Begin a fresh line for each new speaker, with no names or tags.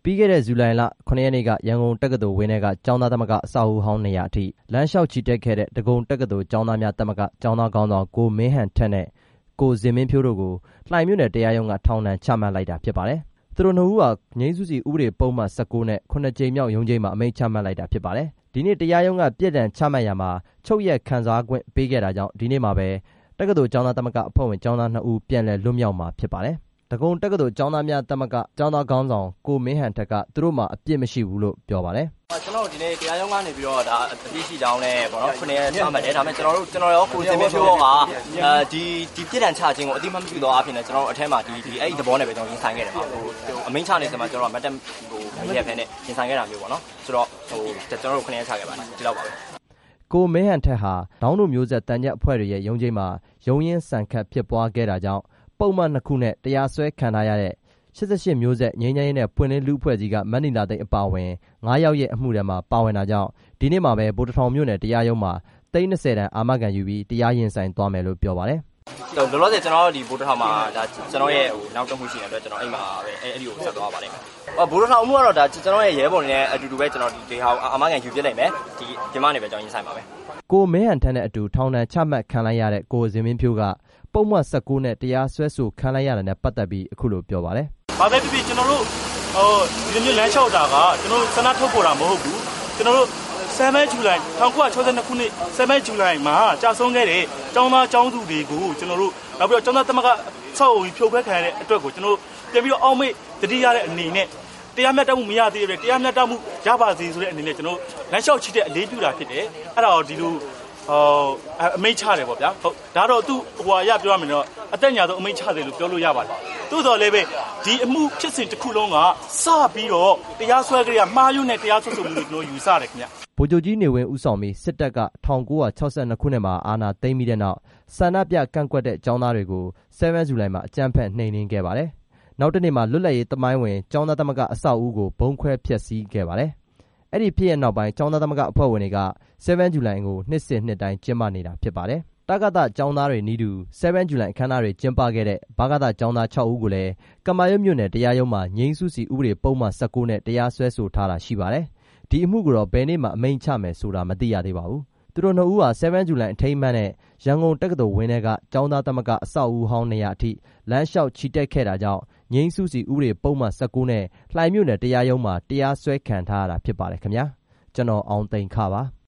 ပြီးခဲ့တဲ့ဇူလိုင်လ9ရက်နေ့ကရန်ကုန်တက္ကသိုလ်ဝင်းထဲကကျောင်းသားသမဂ္ဂအဆောက်အဦဟောင်းနေရာအထိလမ်းလျှောက်ချီတက်ခဲ့တဲ့ဒဂုံတက္ကသိုလ်ကျောင်းသားများသမဂ္ဂကျောင်းသားခေါင်းဆောင်ကိုမင်းဟန်ထက်နဲ့ကိုဇင်မင်းဖြိုးတို့ကိုလှိုင်မြို့နယ်တရားရုံးကထောင်ဒဏ်ချမှတ်လိုက်တာဖြစ်ပါတယ်။သူတို့နှစ်ဦးဟာငြိမ်းစုစီဥပဒေပုံမှန်19နဲ့9ကြိမ်မြောက်ရုံးချိန်းမှာအမိန့်ချမှတ်လိုက်တာဖြစ်ပါတယ်။ဒီနေ့တရားရုံးကပြစ်ဒဏ်ချမှတ်ရမှာချုပ်ရက်ခံစားခွင့်ပေးခဲ့တာကြောင့်ဒီနေ့မှာပဲတက္ကသိုလ်ကျောင်းသားသမဂ္ဂအဖွဲ့ဝင်ကျောင်းသား2ဦးပြန်လည်လွတ်မြောက်မှာဖြစ်ပါတယ်။ဒဂုံတက္ကသိုလ်ကျောင်းသားများသမဂ္ဂကျောင်းသားခေါင်းဆောင်ကိုမင်းဟန်ထက်ကသူတို့မှာအပြစ်မရှိဘူးလို့ပြောပါတယ်
။ကျွန်တော်ဒီနေ့တရားရုံးကနေပြီးတော့ဒါအပြစ်ရှိကြောင်းနဲ့ပေါ့နော်9ရက်ချမှတ်တယ်ဒါပေမဲ့ကျွန်တော်ရောကိုစင်မင်းဖြိုးကဒီပြစ်ဒဏ်ချခြင်းကိုအတိမမပြုတော့အဖြစ်နဲ့ကျွန်တော်တို့အထက်မှာဒီအဲ့ဒီသဘောနဲ့ပဲကျွန်တော်ရင်ဆိုင်ခဲ့တယ်ပေါ့အမိန့်ချနေစမှာကျွန်တော်မတ်တက်မရက်ဖဲနဲ့ရင်ဆိုင်ခဲ့တာမျိုးပေါ့နော်ဆိုတော့ကျွန်တော်တို့9ရက်ချခဲ့ပါတယ်ဒီလောက်ပါပဲ
ကိုမင်းဟန်ထက်ဟာဒေါင်းတို့မျိုးဆက်တန်ကြပ်အဖွဲ့တွေရဲ့ရုံးချိန်မှာရုံးရင်းဆန်ခတ်ဖြစ်ပွားခဲ့တာကြောင့်ပုံမှန်2ခုနဲ့တရားစွဲခံထားရတဲ့88မျိုးဆက်ငြိမ်းချမ်းရေးနဲ့ပွင့်လင်းလူအဖွဲ့ကြီးကမန္နီလာသိန်းအပါဝင်9ယောက်ရဲ့အမှုထဲမှာပါဝင်တာကြောင့်ဒီနေ့မှာပဲဗိုလ်တထောင်မြို့နယ်တရားရုံးမှာ30တန်းအာမခံယူပြီးတရားရင်ဆိုင်သွားမယ်လို့ပြောပါတယ်
။လောလောဆယ်ကျွန်တော်ဒီဗိုလ်တထောင်မှာဒါကျွန်တော်ရဲ့နောက်တစ်မှုရှိနေတဲ့အတွက်ကျွန်တော်အိမ်မှာပဲအဲ့ဒီကိုဆက်သွားပါလိမ့်မယ်။ဗိုလ်တထောင်မှုကတော့ဒါကျွန်တော်ရဲ့ရဲဘော်တွေနဲ့အတူတူပဲကျွန်တော်ဒီဟာအာမခံယူပြလိုက်မယ်ဒီမှာနေပဲကျွန်တော်ရင်ဆိုင်ပါပဲ
။ကိုမင်းဟန်ထက်နဲ့အတူထောင်ဒဏ်ချမှတ်ခံလိုက်ရတဲ့ကိုဇင်မင်းဖြိုးကပုံမှန်19နဲ့တရားစွဲဆိုခံလိုက်ရတဲ့နဲ့ပတ်သက်ပြီးအခုလိုပြောပါတယ်
။ဘာပဲဖြစ်ဖြစ်ကျွန်တော်တို့ဒီမျိုးလမ်းလျှောက်တာကကျွန်တော်တို့ဆန္ဒထုတ်ပေါ်တာမဟုတ်ဘူး။ကျွန်တော်တို့7 ဇူလိုင်1962ခုနှစ်7 ဇူလိုင်မှာကြာဆုံးခဲ့တဲ့ကျောင်းသားကျောင်းသူတွေကိုကျွန်တော်တို့နောက်ပြီးတော့ကျောင်းသားသမဂ္ဂဆောက်အဦဖြိုခွဲခံရတဲ့အတွက်ကိုကျွန်တော်တို့ပြန်ပြီးတော့အောက်မေ့တတိရတဲ့အနေနဲ့တရားမျှတမှုမရသေးတဲ့တရားမျှတမှုရပါစေဆိုတဲ့အနေနဲ့ကျွန်တော်လမ်းလျှောက်ချစ်တဲ့အလေးပြုတာဖြစ်တယ်။အဲ့ဒါတော့ဒီလိုအမိန့်ချတယ်ပေါ့ဗျာဟုတ်ဒါတော့သူ့ဟိုရပြောရမယ်တော့အသက်ညာဆုံးအမိန့်ချတယ်လို့ပြောလို့ရပါတယ်သို့တော်လည်းပဲဒီအမှုဖြစ်စဉ်တစ်ခုလုံးကစပြီးတော့တရားစွဲကြရမှားယွင်းတဲ့တရားစွဲဆိုမှုတွေကျွန်တော်ယူဆတယ်ခင်ဗျ
ဗိုလ်ချုပ်ကြီးနေဝင်းဦးဆောင်ပြီးစစ်တပ်က1962ခုနှစ်မှာအာဏာသိမ်းပြီးတဲ့နောက်ဆန္ဒပြကန့်ကွက်တဲ့ကျောင်းသားတွေကို7 ဇူလိုင်မှာအကြမ်းဖက်နှိမ်နင်းခဲ့ပါတယ်နောက်တစ်နေ့မှာလွတ်လပ်ရေးသမိုင်းဝင်ကျောင်းသားသမဂ္ဂအဆောက်အဦကိုဘုံခွဲဖျက်ဆီးခဲ့ပါတယ်အဲ့ဒီဖြစ်ရနောက်ပိုင်းကျောင်းသားသမဂ္ဂအဖွဲ့ဝင်တွေက7 ဇူလိုင်ကိုနှစ်စဉ်နှစ်တိုင်းကျင်းပနေတာဖြစ်ပါတယ်တက္ကသိုလ်ကျောင်းသားတွေနီးတူ7 ဇူလိုင်အခမ်းအနားတွေကျင်းပခဲ့တဲ့ဗကသကျောင်းသား6ဦးကိုလည်းကမာရွတ်မြို့နယ်တရားရုံးမှာငြိမ်းစုစီဥပဒေပုံမှန်19နဲ့တရားစွဲဆိုထားတာရှိပါတယ်ဒီအမှုကိုတော့ဘယ်နေ့မှအမိန့်ချမယ်ဆိုတာမသိရသေးပါဘူးသူတို့နှစ်ဦးဟာ7 ဇူလိုင်အထိမ်းအမှတ်နဲ့ရန်ကုန်တက္ကသိုလ်ဝင်းထဲကကျောင်းသားသမဂ္ဂအဆောက်အဦဟောင်းနေရာအထိလမ်းလျှောက်ချီတက်ခဲ့တာကြောင့်ငြိမ်းစုစီဥပဒေပုံမှန်19နဲ့လှိုင်မြို့နယ်တရားရုံးမှာတရားစွဲခံထားရတာဖြစ်ပါတယ်ခင်ဗျာကျွန်တော်အောင်သိန်းခပါ